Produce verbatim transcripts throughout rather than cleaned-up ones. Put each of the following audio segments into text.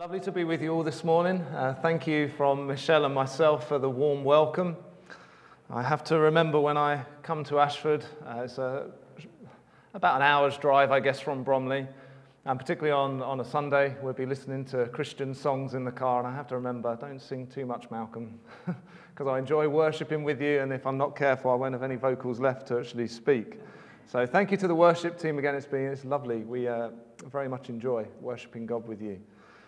Lovely to be with you all this morning. Uh, thank you from Michelle and myself for the warm welcome. I have to remember when I come to Ashford, uh, it's a, about an hour's drive, I guess, from Bromley, and particularly on, on a Sunday, we'll be listening to Christian songs in the car, and I have to remember, don't sing too much, Malcolm, because I enjoy worshipping with you, and if I'm not careful, I won't have any vocals left to actually speak. So thank you to the worship team again. It's been it's lovely. We uh, very much enjoy worshipping God with you.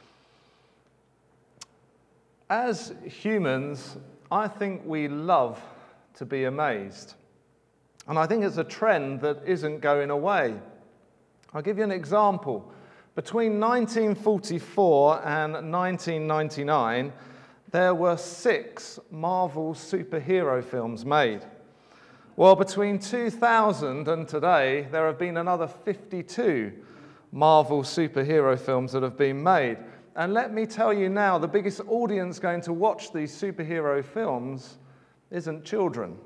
As humans, I think we love to be amazed. And I think it's a trend that isn't going away. I'll give you an example. Between nineteen forty-four and nineteen ninety-nine, there were six Marvel superhero films made. Well, between two thousand and today, there have been another fifty-two Marvel superhero films that have been made. And let me tell you now, the biggest audience going to watch these superhero films isn't children.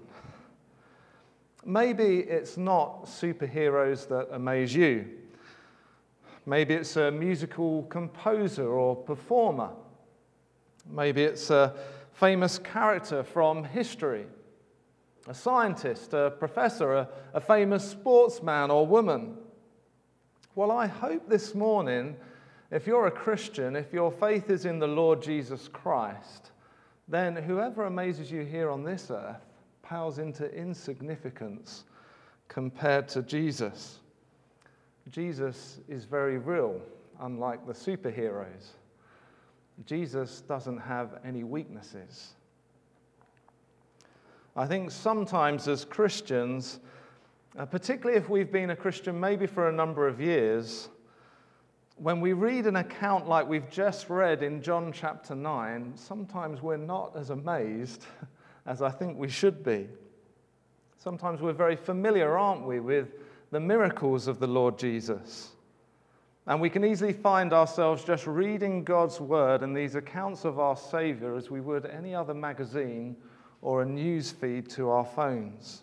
Maybe it's not superheroes that amaze you. Maybe it's a musical composer or performer. Maybe it's a famous character from history, a scientist, a professor, a, a famous sportsman or woman. Well, I hope this morning, if you're a Christian, if your faith is in the Lord Jesus Christ, then whoever amazes you here on this earth pales into insignificance compared to Jesus. Jesus is very real, unlike the superheroes. Jesus doesn't have any weaknesses. I think sometimes as Christians, uh, particularly if we've been a Christian maybe for a number of years, when we read an account like we've just read in John chapter nine, sometimes we're not as amazed as I think we should be. Sometimes we're very familiar, aren't we, with the miracles of the Lord Jesus. And we can easily find ourselves just reading God's word and these accounts of our Savior as we would any other magazine or a news feed to our phones.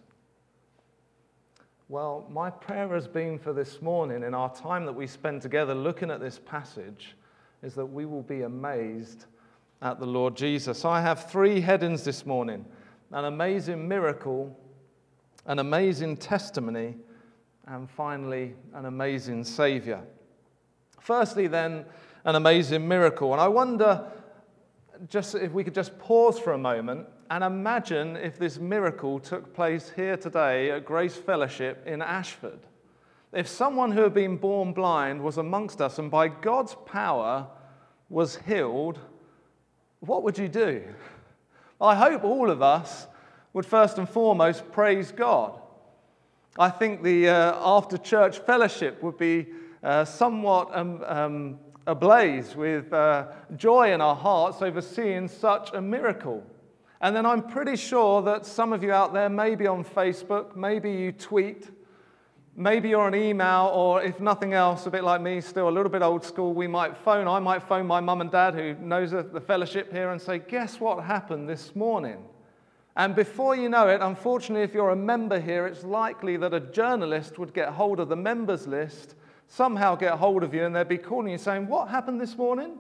Well, my prayer has been for this morning, in our time that we spend together looking at this passage, is that we will be amazed at the Lord Jesus. I have three headings this morning: an amazing miracle, an amazing testimony, and finally, an amazing Savior. Firstly, then, an amazing miracle. And I wonder just if we could just pause for a moment and imagine if this miracle took place here today at Grace Fellowship in Ashford. If someone who had been born blind was amongst us and by God's power was healed, what would you do? I hope all of us would first and foremost praise God. I think the uh, after-church fellowship would be uh, somewhat um, um, ablaze with uh, joy in our hearts over seeing such a miracle. And then I'm pretty sure that some of you out there may be on Facebook, maybe you tweet, maybe you're on email, or if nothing else, a bit like me, still a little bit old school, we might phone, I might phone my mum and dad who knows the fellowship here and say, guess what happened this morning? And before you know it, unfortunately, if you're a member here, it's likely that a journalist would get hold of the members list, somehow get hold of you, and they'd be calling you saying, what happened this morning?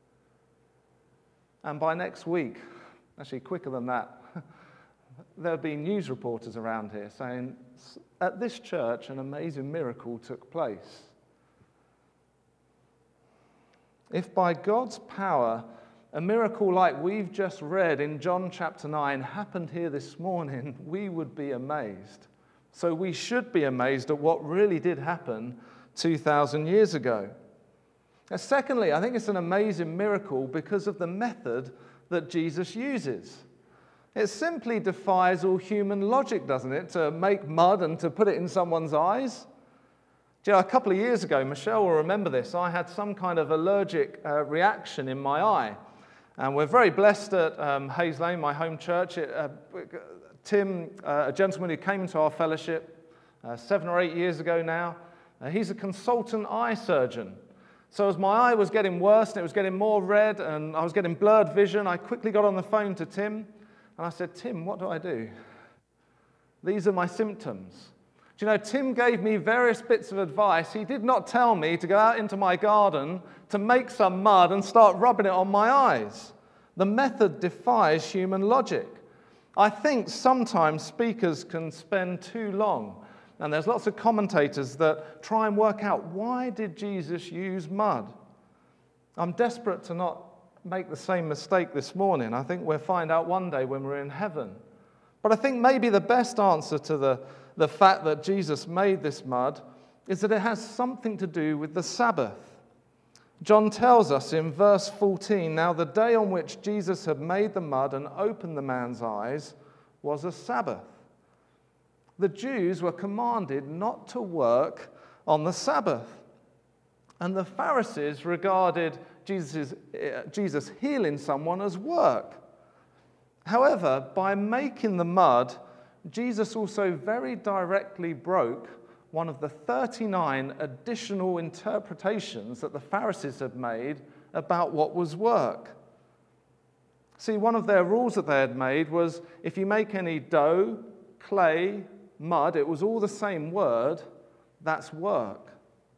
And by next week, actually quicker than that, there'll be news reporters around here saying, at this church, an amazing miracle took place. If by God's power, a miracle like we've just read in John chapter nine happened here this morning, we would be amazed. So we should be amazed at what really did happen two thousand years ago. Now, secondly, I think it's an amazing miracle because of the method that Jesus uses. It simply defies all human logic, doesn't it, to make mud and to put it in someone's eyes? Do you know, a couple of years ago, Michelle will remember this, I had some kind of allergic uh, reaction in my eye. And we're very blessed at um, Hayes Lane, my home church. It, uh, Tim, uh, a gentleman who came into our fellowship uh, seven or eight years ago now, uh, he's a consultant eye surgeon. So as my eye was getting worse and it was getting more red and I was getting blurred vision, I quickly got on the phone to Tim and I said, Tim, what do I do? These are my symptoms. Do you know, Tim gave me various bits of advice. He did not tell me to go out into my garden to make some mud and start rubbing it on my eyes. The method defies human logic. I think sometimes speakers can spend too long, and there's lots of commentators that try and work out, why did Jesus use mud? I'm desperate to not make the same mistake this morning. I think we'll find out one day when we're in heaven. But I think maybe the best answer to the, the fact that Jesus made this mud is that it has something to do with the Sabbath. John tells us in verse fourteen, now the day on which Jesus had made the mud and opened the man's eyes was a Sabbath. The Jews were commanded not to work on the Sabbath. And the Pharisees regarded Jesus, uh, Jesus healing someone as work. However, by making the mud, Jesus also very directly broke one of the thirty-nine additional interpretations that the Pharisees had made about what was work. See, one of their rules that they had made was if you make any dough, clay, mud, it was all the same word, that's work.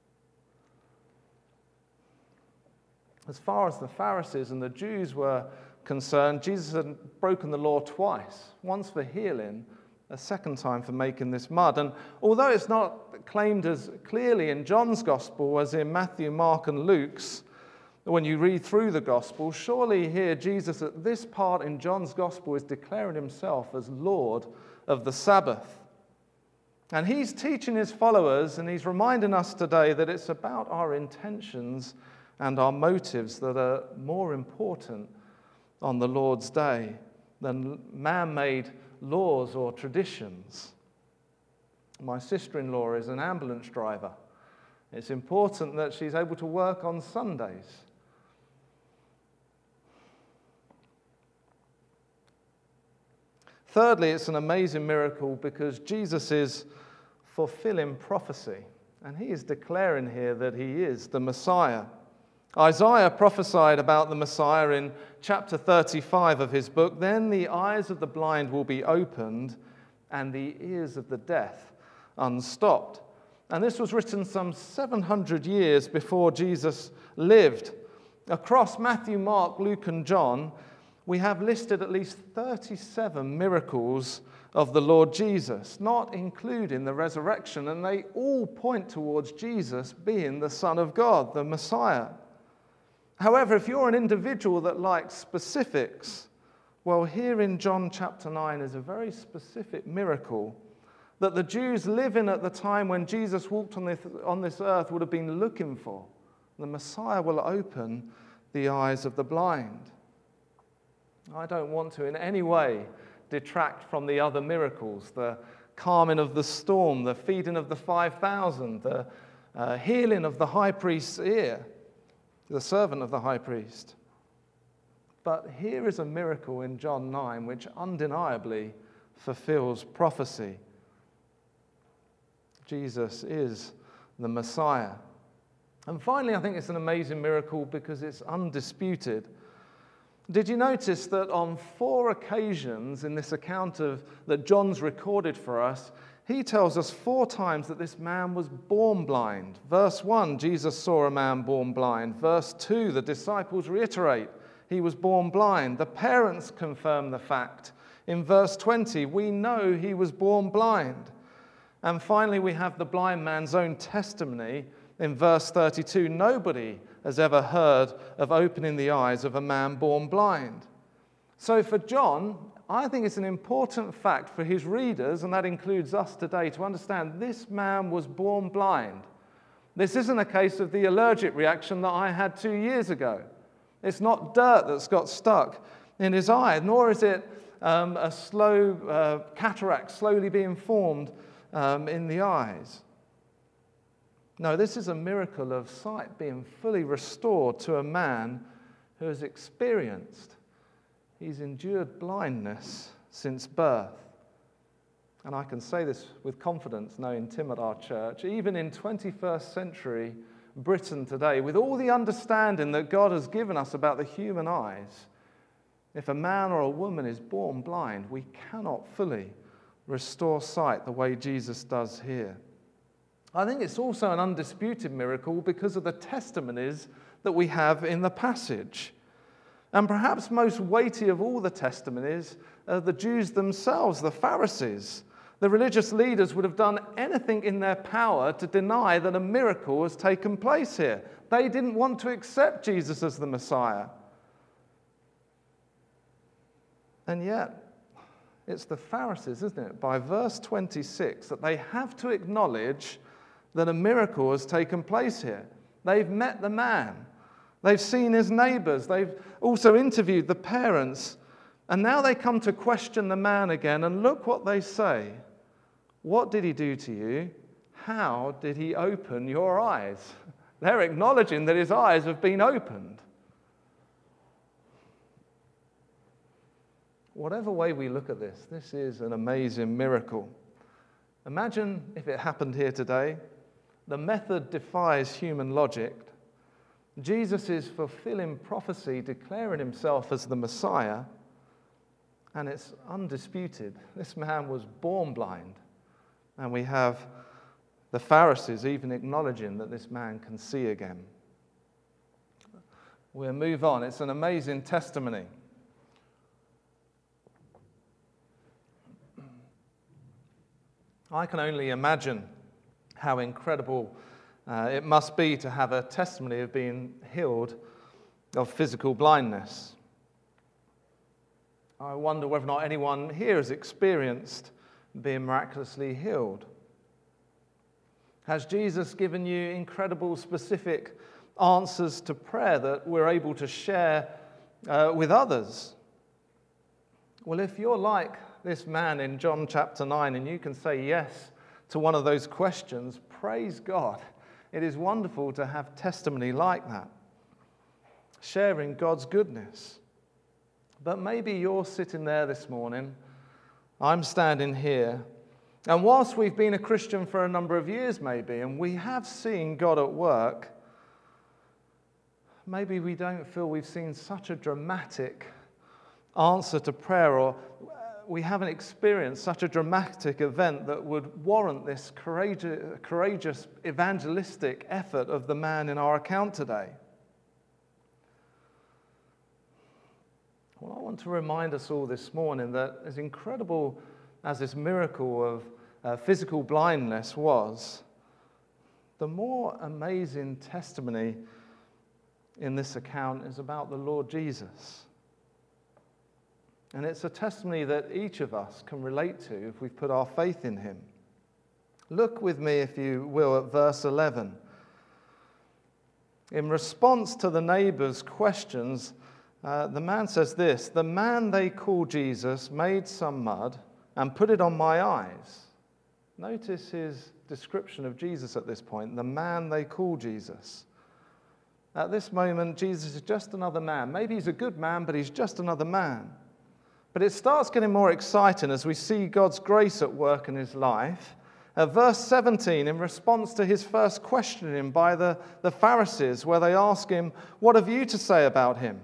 As far as the Pharisees and the Jews were concerned, Jesus had broken the law twice, once for healing, a second time for making this mud. And although it's not claimed as clearly in John's Gospel as in Matthew, Mark, and Luke's, when you read through the Gospel, surely here Jesus at this part in John's Gospel is declaring himself as Lord of the Sabbath. And he's teaching his followers, and he's reminding us today that it's about our intentions and our motives that are more important on the Lord's day than man-made laws or traditions. My sister-in-law is an ambulance driver. It's important that she's able to work on Sundays. Thirdly, it's an amazing miracle because Jesus is fulfilling prophecy, and he is declaring here that he is the Messiah. Isaiah prophesied about the Messiah in chapter thirty-five of his book. Then the eyes of the blind will be opened and the ears of the deaf unstopped. And this was written some seven hundred years before Jesus lived. Across Matthew, Mark, Luke, and John, we have listed at least thirty-seven miracles of the Lord Jesus, not including the resurrection, and they all point towards Jesus being the Son of God, the Messiah. However, if you're an individual that likes specifics, well, here in John chapter nine is a very specific miracle that the Jews living at the time when Jesus walked on this, on this earth would have been looking for. The Messiah will open the eyes of the blind. I don't want to in any way detract from the other miracles, the calming of the storm, the feeding of the five thousand, the uh, healing of the high priest's ear, the servant of the high priest. But here is a miracle in John nine which undeniably fulfills prophecy. Jesus is the Messiah. And finally, I think it's an amazing miracle because it's undisputed. Did you notice that on four occasions in this account of that John's recorded for us, he tells us four times that this man was born blind. Verse one, Jesus saw a man born blind. Verse two, the disciples reiterate he was born blind. The parents confirm the fact. In verse twenty, we know he was born blind. And finally, we have the blind man's own testimony in verse thirty-two. Nobody has ever heard of opening the eyes of a man born blind. So for John, I think it's an important fact for his readers, and that includes us today, to understand this man was born blind. This isn't a case of the allergic reaction that I had two years ago. It's not dirt that's got stuck in his eye, nor is it um, a slow uh, cataract slowly being formed um, in the eyes. No, this is a miracle of sight being fully restored to a man who has experienced, he's endured blindness since birth. And I can say this with confidence, knowing Tim at our church, even in twenty-first century Britain today, with all the understanding that God has given us about the human eyes, if a man or a woman is born blind, we cannot fully restore sight the way Jesus does here. I think it's also an undisputed miracle because of the testimonies that we have in the passage. And perhaps most weighty of all the testimonies are the Jews themselves, the Pharisees. The religious leaders would have done anything in their power to deny that a miracle has taken place here. They didn't want to accept Jesus as the Messiah. And yet, it's the Pharisees, isn't it, by verse twenty-six, that they have to acknowledge that a miracle has taken place here. They've met the man. They've seen his neighbors. They've also interviewed the parents. And now they come to question the man again, and look what they say. What did he do to you? How did he open your eyes? They're acknowledging that his eyes have been opened. Whatever way we look at this, this is an amazing miracle. Imagine if it happened here today. The method defies human logic. Jesus is fulfilling prophecy, declaring himself as the Messiah, and it's undisputed. This man was born blind, and we have the Pharisees even acknowledging that this man can see again. We'll move on. It's an amazing testimony. I can only imagine how incredible uh, it must be to have a testimony of being healed of physical blindness. I wonder whether or not anyone here has experienced being miraculously healed. Has Jesus given you incredible specific answers to prayer that we're able to share uh, with others? Well, if you're like this man in John chapter nine and you can say yes to one of those questions, praise God. It is wonderful to have testimony like that, sharing God's goodness. But maybe you're sitting there this morning, I'm standing here, and whilst we've been a Christian for a number of years maybe, and we have seen God at work, maybe we don't feel we've seen such a dramatic answer to prayer, or we haven't experienced such a dramatic event that would warrant this courageous, courageous evangelistic effort of the man in our account today. Well, I want to remind us all this morning that as incredible as this miracle of uh, physical blindness was, the more amazing testimony in this account is about the Lord Jesus. And it's a testimony that each of us can relate to if we've put our faith in him. Look with me, if you will, at verse eleven. In response to the neighbor's questions, uh, the man says this: "The man they call Jesus made some mud and put it on my eyes." Notice his description of Jesus at this point. The man they call Jesus. At this moment, Jesus is just another man. Maybe he's a good man, but he's just another man. But it starts getting more exciting as we see God's grace at work in his life. At verse seventeen, in response to his first questioning by the, the Pharisees, where they ask him, "What have you to say about him?"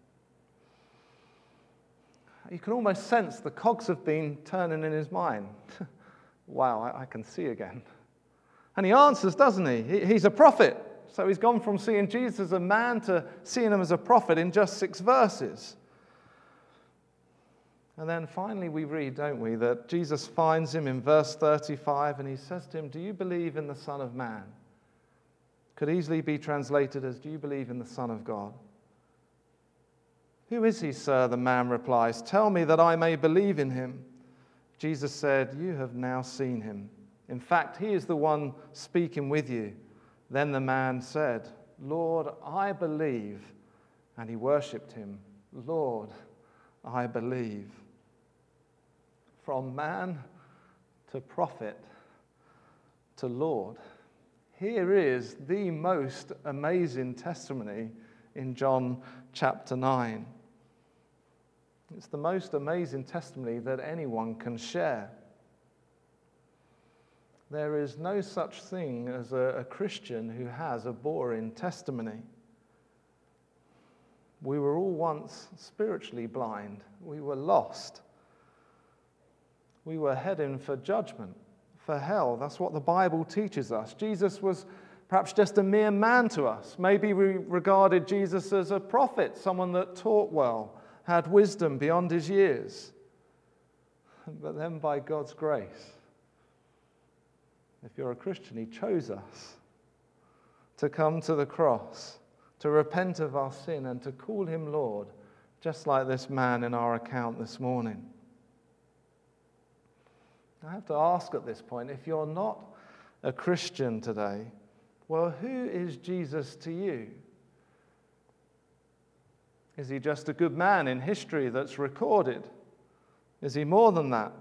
You can almost sense the cogs have been turning in his mind. Wow, I, I can see again. And he answers, doesn't he? he? He's a prophet. So he's gone from seeing Jesus as a man to seeing him as a prophet in just six verses. And then finally we read, don't we, that Jesus finds him in verse thirty-five and he says to him, "Do you believe in the Son of Man?" Could easily be translated as, "Do you believe in the Son of God?" "Who is he, sir?" the man replies. "Tell me that I may believe in him." Jesus said, "You have now seen him. In fact, he is the one speaking with you." Then the man said, "Lord, I believe." And he worshipped him. "Lord, I believe." From man to prophet to Lord. Here is the most amazing testimony in John chapter nine. It's the most amazing testimony that anyone can share. There is no such thing as a, a Christian who has a boring testimony. We were all once spiritually blind. We were lost. We were heading for judgment, for hell. That's what the Bible teaches us. Jesus was perhaps just a mere man to us. Maybe we regarded Jesus as a prophet, someone that taught well, had wisdom beyond his years. But then by God's grace, if you're a Christian, he chose us to come to the cross, to repent of our sin and to call him Lord, just like this man in our account this morning. I have to ask at this point, if you're not a Christian today, well, who is Jesus to you? Is he just a good man in history that's recorded? Is he more than that?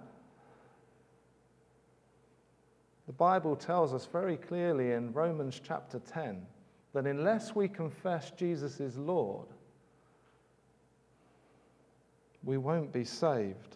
The Bible tells us very clearly in Romans chapter ten that unless we confess Jesus is Lord, we won't be saved.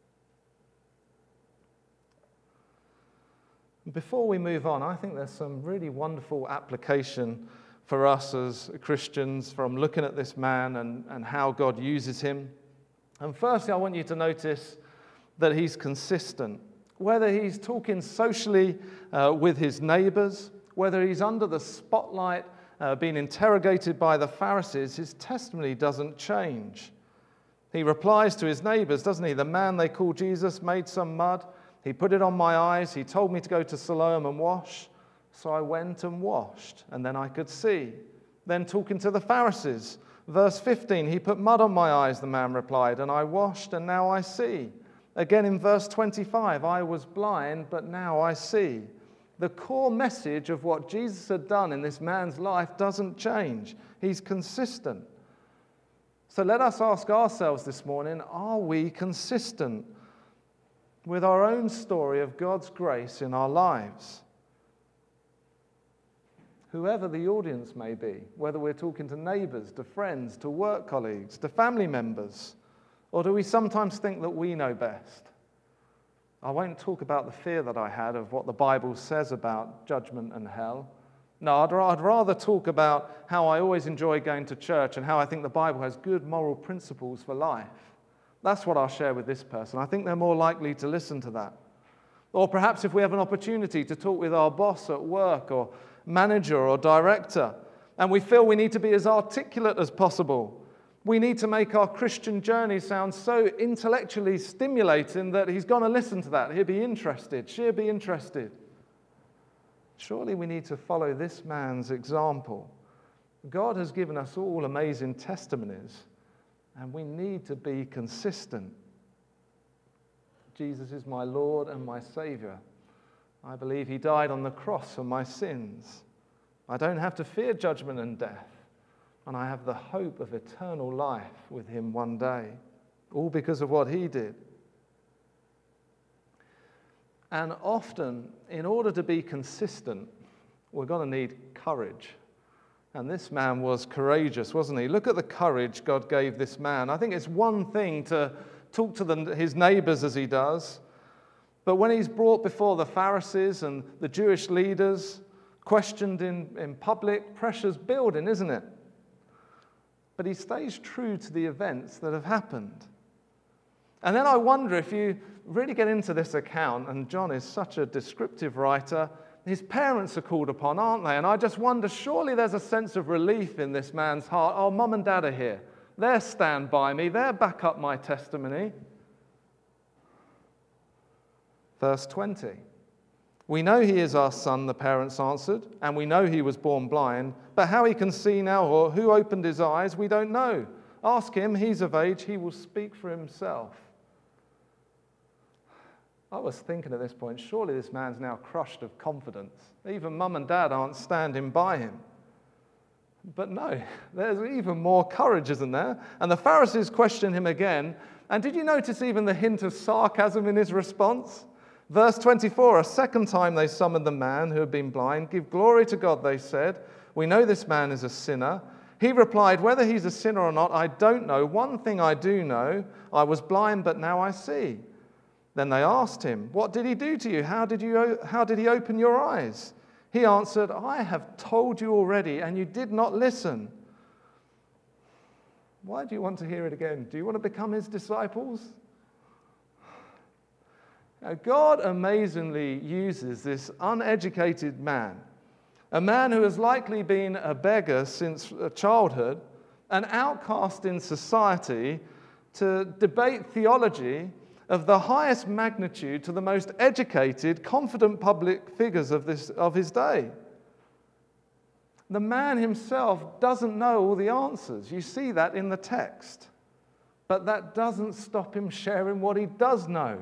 Before we move on, I think there's some really wonderful application for us as Christians from looking at this man and, and how God uses him. And firstly, I want you to notice that he's consistent. Whether he's talking socially uh, with his neighbors, whether he's under the spotlight, uh, being interrogated by the Pharisees, his testimony doesn't change. He replies to his neighbors, doesn't he? The man they call Jesus made some mud. He put it on my eyes. He told me to go to Siloam and wash. So I went and washed, and then I could see. Then talking to the Pharisees, verse fifteen, he put mud on my eyes, the man replied, and I washed, and now I see. Again in verse twenty-five, I was blind, but now I see. The core message of what Jesus had done in this man's life doesn't change. He's consistent. So let us ask ourselves this morning, are we consistent with our own story of God's grace in our lives? Whoever the audience may be, whether we're talking to neighbors, to friends, to work colleagues, to family members, or do we sometimes think that we know best? I won't talk about the fear that I had of what the Bible says about judgment and hell. No, I'd, I'd rather talk about how I always enjoy going to church and how I think the Bible has good moral principles for life. That's what I'll share with this person. I think they're more likely to listen to that. Or perhaps if we have an opportunity to talk with our boss at work or manager or director, and we feel we need to be as articulate as possible, we need to make our Christian journey sound so intellectually stimulating that he's going to listen to that. He'll be interested. She'll be interested. Surely we need to follow this man's example. God has given us all amazing testimonies, and we need to be consistent. Jesus is my Lord and my Savior. I believe he died on the cross for my sins. I don't have to fear judgment and death. And I have the hope of eternal life with him one day. All because of what he did. And often, in order to be consistent, we're going to need courage. And this man was courageous, wasn't he? Look at the courage God gave this man. I think it's one thing to talk to the, his neighbors as he does. But when he's brought before the Pharisees and the Jewish leaders, questioned in, in public, pressure's building, isn't it? But he stays true to the events that have happened. And then I wonder if you really get into this account, and John is such a descriptive writer, his parents are called upon, aren't they? And I just wonder, surely there's a sense of relief in this man's heart. Oh, mum and dad are here. They'll stand by me. They'll back up my testimony. Verse twenty. We know he is our son, the parents answered, and we know he was born blind, but how he can see now or who opened his eyes, we don't know. Ask him, he's of age, he will speak for himself. I was thinking at this point, surely this man's now crushed of confidence. Even mum and dad aren't standing by him. But no, there's even more courage, isn't there? And the Pharisees question him again. And did you notice even the hint of sarcasm in his response? Verse twenty-four, a second time they summoned the man who had been blind. Give glory to God, they said. We know this man is a sinner. He replied, whether he's a sinner or not, I don't know. One thing I do know, I was blind, but now I see. Then they asked him, what did he do to you? How did you? How did he open your eyes? He answered, I have told you already, and you did not listen. Why do you want to hear it again? Do you want to become his disciples? Now, God amazingly uses this uneducated man, a man who has likely been a beggar since childhood, an outcast in society, to debate theology of the highest magnitude to the most educated, confident public figures of, this, of his day. The man himself doesn't know all the answers. You see that in the text. But that doesn't stop him sharing what he does know.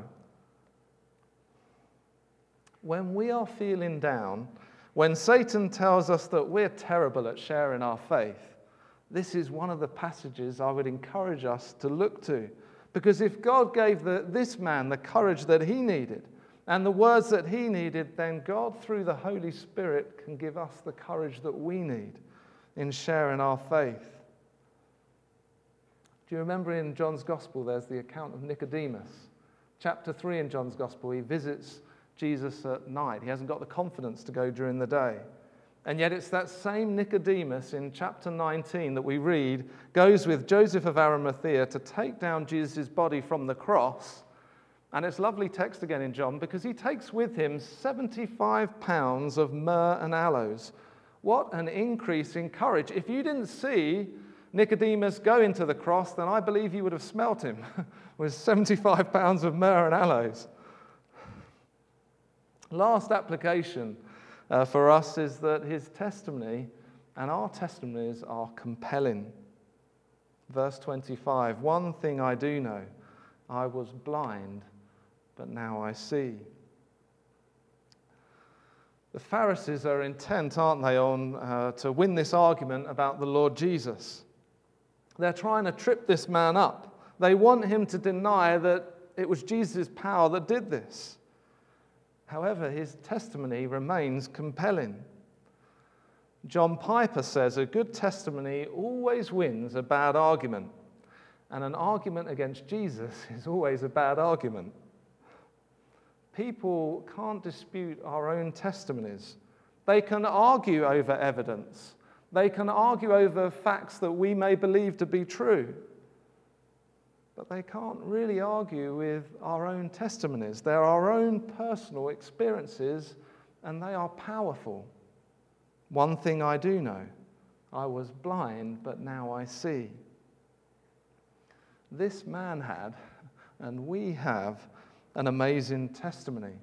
When we are feeling down, when Satan tells us that we're terrible at sharing our faith, this is one of the passages I would encourage us to look to. Because if God gave the, this man the courage that he needed and the words that he needed, then God, through the Holy Spirit, can give us the courage that we need in sharing our faith. Do you remember in John's Gospel, there's the account of Nicodemus? Chapter three in John's Gospel, he visits Jesus at night. He hasn't got the confidence to go during the day. And yet it's that same Nicodemus in chapter nineteen that we read goes with Joseph of Arimathea to take down Jesus' body from the cross. And it's lovely text again in John because he takes with him seventy-five pounds of myrrh and aloes. What an increase in courage. If you didn't see Nicodemus go into the cross, then I believe you would have smelt him with seventy-five pounds of myrrh and aloes. Last application uh, for us is that his testimony and our testimonies are compelling. Verse twenty-five, one thing I do know, I was blind, but now I see. The Pharisees are intent, aren't they, on uh, to win this argument about the Lord Jesus. They're trying to trip this man up. They want him to deny that it was Jesus' power that did this. However, his testimony remains compelling. John Piper says a good testimony always wins a bad argument, and an argument against Jesus is always a bad argument. People can't dispute our own testimonies. They can argue over evidence. They can argue over facts that we may believe to be true. But they can't really argue with our own testimonies. They're our own personal experiences, and they are powerful. One thing I do know, I was blind, but now I see. This man had, and we have, an amazing testimony.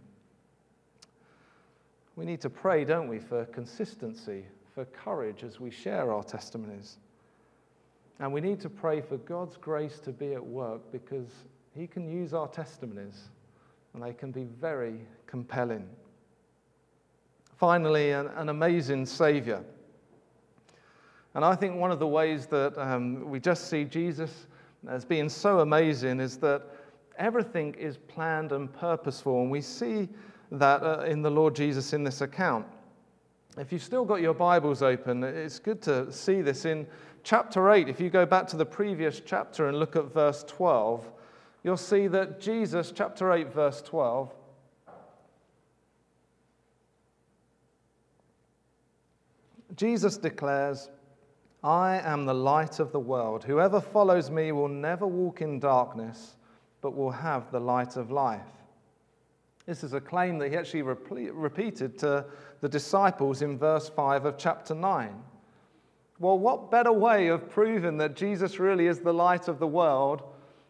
We need to pray, don't we, for consistency, for courage as we share our testimonies. And we need to pray for God's grace to be at work because he can use our testimonies and they can be very compelling. Finally, an, an amazing Savior. And I think one of the ways that um, we just see Jesus as being so amazing is that everything is planned and purposeful, and we see that uh, in the Lord Jesus in this account. If you've still got your Bibles open, it's good to see this in chapter eight. If you go back to the previous chapter and look at verse twelve, you'll see that Jesus, chapter eight, verse twelve, Jesus declares, I am the light of the world. Whoever follows me will never walk in darkness, but will have the light of life. This is a claim that he actually repeated to the disciples in verse five of chapter nine. Well, what better way of proving that Jesus really is the light of the world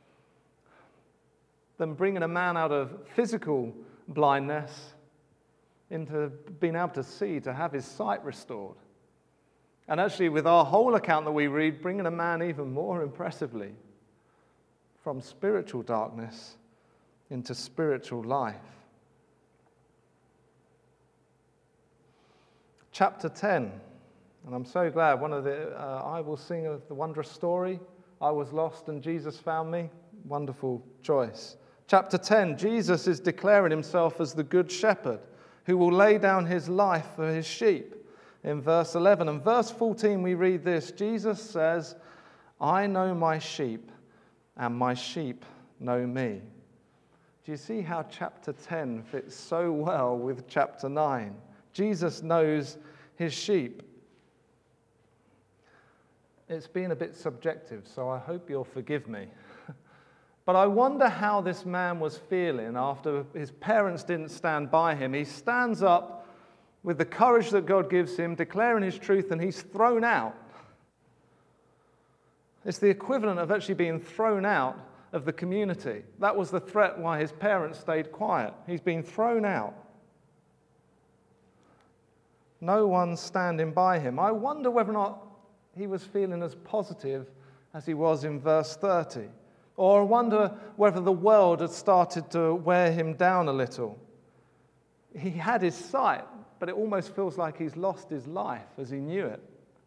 than bringing a man out of physical blindness into being able to see, to have his sight restored? And actually, with our whole account that we read, bringing a man even more impressively from spiritual darkness into spiritual life. Chapter ten, and I'm so glad, one of the, uh, I will sing of the wondrous story, I was lost and Jesus found me. Wonderful choice. Chapter ten, Jesus is declaring himself as the good shepherd who will lay down his life for his sheep. In verse eleven and verse fourteen we read this, Jesus says, I know my sheep and my sheep know me. Do you see how chapter ten fits so well with chapter nine? Jesus knows his sheep. It's been a bit subjective, so I hope you'll forgive me. But I wonder how this man was feeling after his parents didn't stand by him. He stands up with the courage that God gives him, declaring his truth, and he's thrown out. It's the equivalent of actually being thrown out of the community. That was the threat why his parents stayed quiet. He's been thrown out. No one's standing by him. I wonder whether or not he was feeling as positive as he was in verse thirty. Or I wonder whether the world had started to wear him down a little. He had his sight, but it almost feels like he's lost his life as he knew it.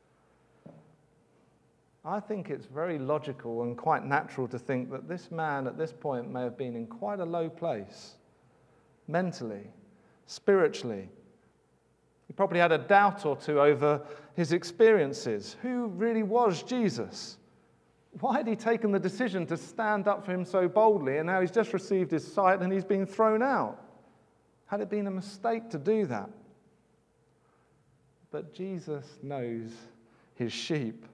I think it's very logical and quite natural to think that this man at this point may have been in quite a low place, mentally, spiritually. He probably had a doubt or two over his experiences. Who really was Jesus? Why had he taken the decision to stand up for him so boldly, and now he's just received his sight and he's been thrown out? Had it been a mistake to do that? But Jesus knows his sheep.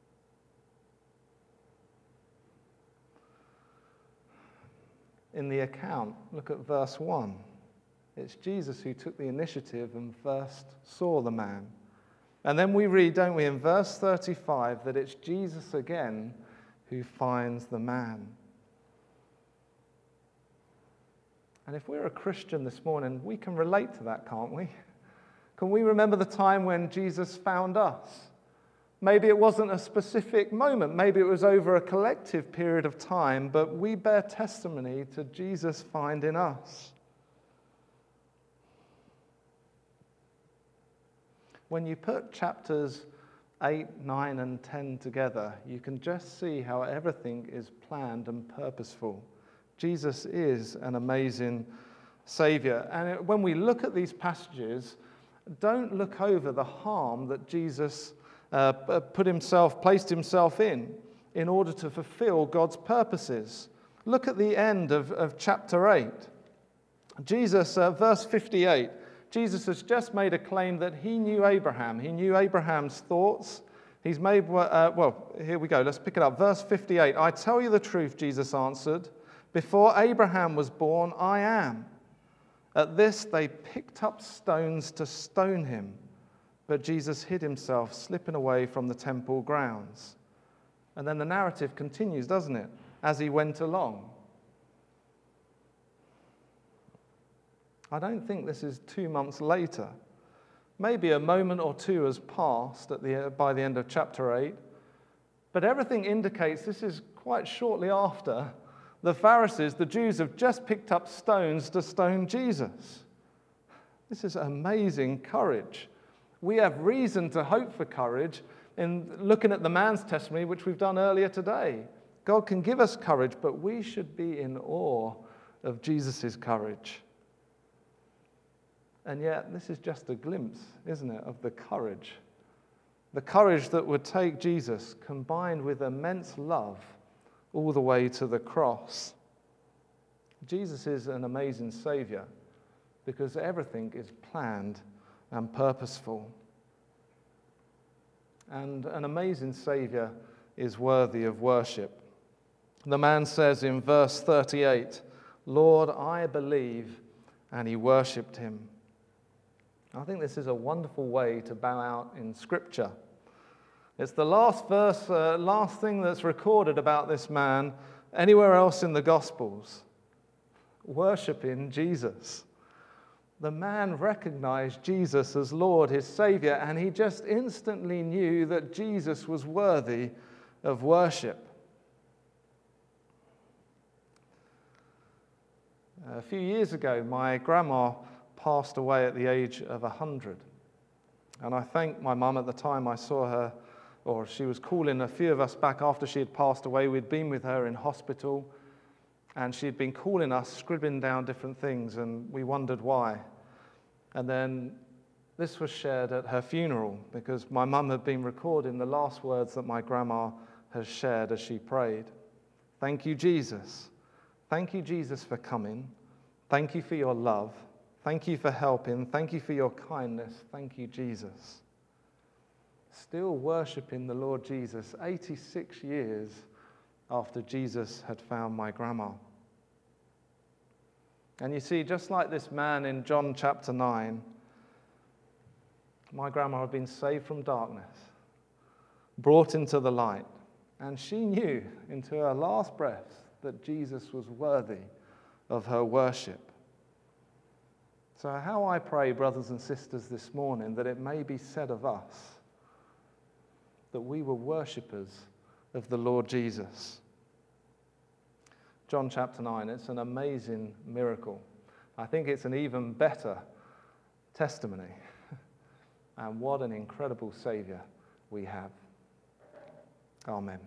In the account, look at verse one. It's Jesus who took the initiative and first saw the man. And then we read, don't we, in verse thirty-five, that it's Jesus again who finds the man. And if we're a Christian this morning, we can relate to that, can't we? Can we remember the time when Jesus found us? Maybe it wasn't a specific moment. Maybe it was over a collective period of time, but we bear testimony to Jesus finding us. When you put chapters eight, nine, and ten together, you can just see how everything is planned and purposeful. Jesus is an amazing Savior. And when we look at these passages, don't look over the harm that Jesus uh, put himself, placed himself in, in order to fulfill God's purposes. Look at the end of, of chapter eight. Jesus, uh, verse fifty-eight, Jesus has just made a claim that he knew Abraham. He knew Abraham's thoughts. He's made, uh, well, here we go. Let's pick it up. Verse fifty-eight, I tell you the truth, Jesus answered. Before Abraham was born, I am. At this, they picked up stones to stone him. But Jesus hid himself, slipping away from the temple grounds. And then the narrative continues, doesn't it? As he went along. I don't think this is two months later. Maybe a moment or two has passed at the, by the end of chapter eight. But everything indicates this is quite shortly after the Pharisees, the Jews, have just picked up stones to stone Jesus. This is amazing courage. We have reason to hope for courage in looking at the man's testimony, which we've done earlier today. God can give us courage, but we should be in awe of Jesus' courage. And yet, this is just a glimpse, isn't it, of the courage. The courage that would take Jesus, combined with immense love, all the way to the cross. Jesus is an amazing Savior because everything is planned and purposeful. And an amazing Savior is worthy of worship. The man says in verse thirty-eight, Lord, I believe, and he worshipped him. I think this is a wonderful way to bow out in Scripture. It's the last verse, uh, last thing that's recorded about this man anywhere else in the Gospels. Worshipping Jesus. The man recognized Jesus as Lord, his Savior, and he just instantly knew that Jesus was worthy of worship. A few years ago, my grandma passed away at the age of one hundred. And I thank my mum at the time. I saw her, or she was calling a few of us back after she had passed away. We'd been with her in hospital, and she'd been calling us, scribbling down different things, and we wondered why. And then this was shared at her funeral, because my mum had been recording the last words that my grandma has shared as she prayed. Thank you, Jesus. Thank you, Jesus, for coming. Thank you for your love. Thank you for helping. Thank you for your kindness. Thank you, Jesus. Still worshiping the Lord Jesus eighty-six years after Jesus had found my grandma. And you see, just like this man in John chapter nine, my grandma had been saved from darkness, brought into the light, and she knew into her last breath that Jesus was worthy of her worship. So how I pray, brothers and sisters, this morning, that it may be said of us that we were worshippers of the Lord Jesus. John chapter nine, it's an amazing miracle. I think it's an even better testimony. And what an incredible Saviour we have. Amen.